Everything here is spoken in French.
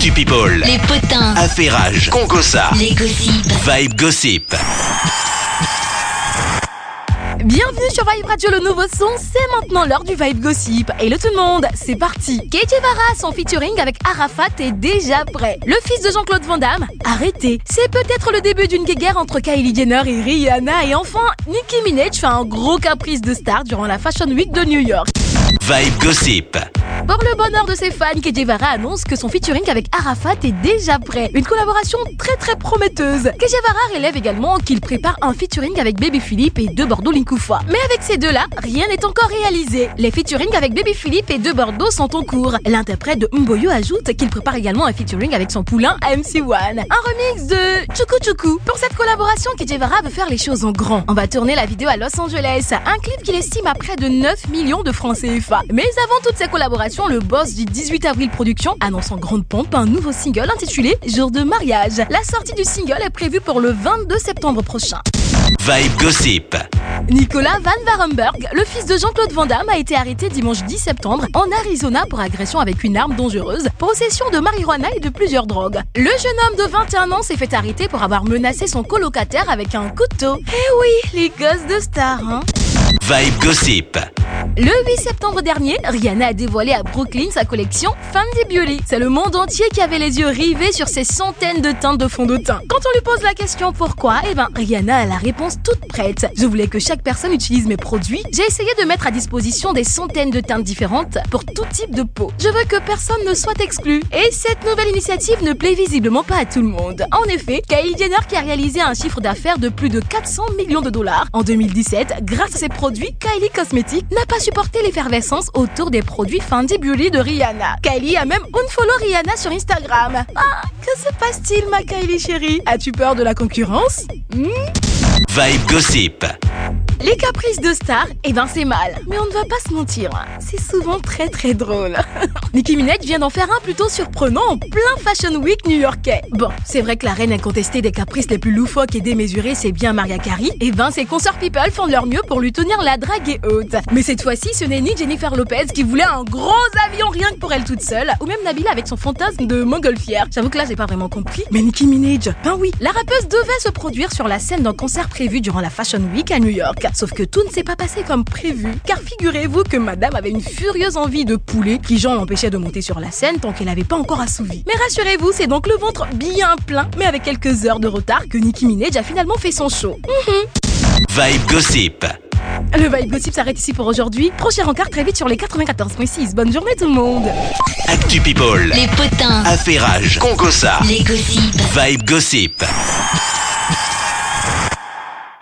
Actu People, les potins, affairage, congossa, les gossips. Vibe Gossip. Bienvenue sur Vibe Radio, le nouveau son, c'est maintenant l'heure du Vibe Gossip. Et le tout le monde, c'est parti. KJ Vara, son featuring avec Arafat est déjà prêt. Le fils de Jean-Claude Van Damme, arrêté. C'est peut-être le début d'une guerre entre Kylie Jenner et Rihanna. Et enfin, Nicki Minaj fait un gros caprice de star durant la Fashion Week de New York. Vibe Gossip. Pour le bonheur de ses fans, KJ Vara annonce que son featuring avec Arafat est déjà prêt. Une collaboration très prometteuse. KJ Vara relève également qu'il prépare un featuring avec Baby Philippe et De Bordeaux Linkoufa. Mais avec ces deux-là, rien n'est encore réalisé. Les featurings avec Baby Philippe et De Bordeaux sont en cours. L'interprète de Mboyo ajoute qu'il prépare également un featuring avec son poulain MC1. Un remix de Chuku Chuku. Pour cette collaboration, KJ Vara veut faire les choses en grand. On va tourner la vidéo à Los Angeles. Un clip qu'il estime à près de 9 millions de francs CFA. Mais avant toutes ces collaborations, le boss du 18 avril Productions annonce en grande pompe un nouveau single intitulé Jour de mariage. La sortie du single est prévue pour le 22 septembre prochain. Vibe Gossip. Nicolas Van Varenberg, le fils de Jean-Claude Van Damme, a été arrêté dimanche 10 septembre en Arizona pour agression avec une arme dangereuse, possession de marijuana et de plusieurs drogues. Le jeune homme de 21 ans s'est fait arrêter pour avoir menacé son colocataire avec un couteau. Eh oui, les gosses de stars, hein. Vibe Gossip. Le 8 septembre dernier, Rihanna a dévoilé à Brooklyn sa collection Fendi Beauty. C'est le monde entier qui avait les yeux rivés sur ces centaines de teintes de fond de teint. Quand on lui pose la question pourquoi, Rihanna a la réponse toute prête. Je voulais que chaque personne utilise mes produits. J'ai essayé de mettre à disposition des centaines de teintes différentes pour tout type de peau. Je veux que personne ne soit exclu. Et cette nouvelle initiative ne plaît visiblement pas à tout le monde. En effet, Kylie Jenner, qui a réalisé un chiffre d'affaires de plus de 400 millions de dollars en 2017 grâce à ses produits Kylie Cosmetics, n'a pas supporté l'effervescence autour des produits Fendi Beauty de Rihanna. Kylie a même unfollow Rihanna sur Instagram. Ah, que se passe-t-il, ma Kylie chérie? As-tu peur de la concurrence? Vibe Gossip. Les caprices de stars, c'est mal. Mais on ne va pas se mentir, c'est souvent très drôle. Nicki Minaj vient d'en faire un plutôt surprenant en plein Fashion Week new-yorkais. Bon, c'est vrai que la reine incontestée des caprices les plus loufoques et démesurés, c'est bien Mariah Carey. Ses consorts people font de leur mieux pour lui tenir la drague et haute. Mais cette fois-ci, ce n'est ni Jennifer Lopez qui voulait un gros avion rien que pour elle toute seule, ou même Nabila avec son fantasme de montgolfière. J'avoue que là, j'ai pas vraiment compris. Mais Nicki Minaj, oui, la rappeuse devait se produire sur la scène d'un concert prévu durant la Fashion Week à New York. Sauf que tout ne s'est pas passé comme prévu, car figurez-vous que madame avait une furieuse envie de poulet qui l'empêchait de monter sur la scène tant qu'elle n'avait pas encore assouvi. Mais rassurez-vous, c'est donc le ventre bien plein, mais avec quelques heures de retard, que Nicki Minaj a finalement fait son show. Vibe Gossip. Le Vibe Gossip s'arrête ici pour aujourd'hui. Prochain rencard très vite sur les 94.6. Bonne journée tout le monde. Actu People, Les potins, affairage, congossa, les gossips. Vibe Gossip.